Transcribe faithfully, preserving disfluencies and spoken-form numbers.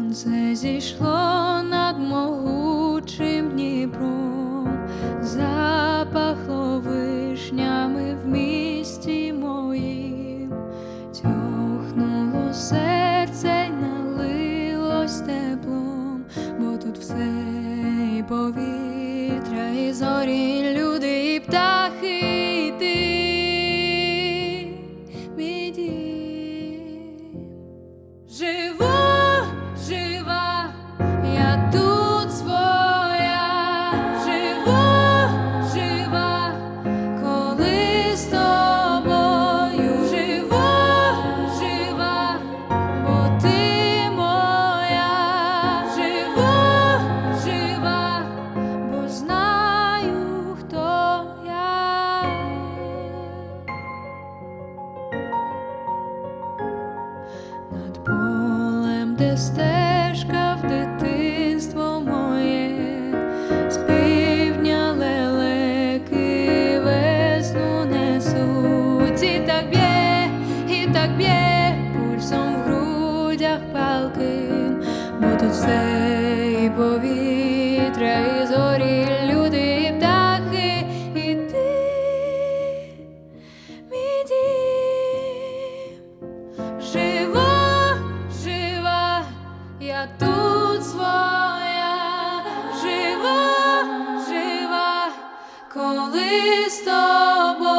Сонце зійшло над могучим Дніпром, запахло вишнями в місті моїм, тьохнуло серце й налилось теплом, бо тут все і повітря, і зорі, люди, і птахи, і ти, мій дім. Живу, жива, я тут своя, живу, жива, коли з тобою, живу, жива, бо ти моя, живу, жива, бо знаю, хто я. Над полем, де стежка в дитинство моє, з півдня лелеки весну несуть. І так б'є, і так б'є пульсом в грудях палким, бо тут все і повітря, і зорі, люди, і птахи, і ти, мій дім. Живу, жива, я тут своя, жива, жива, коли з тобою.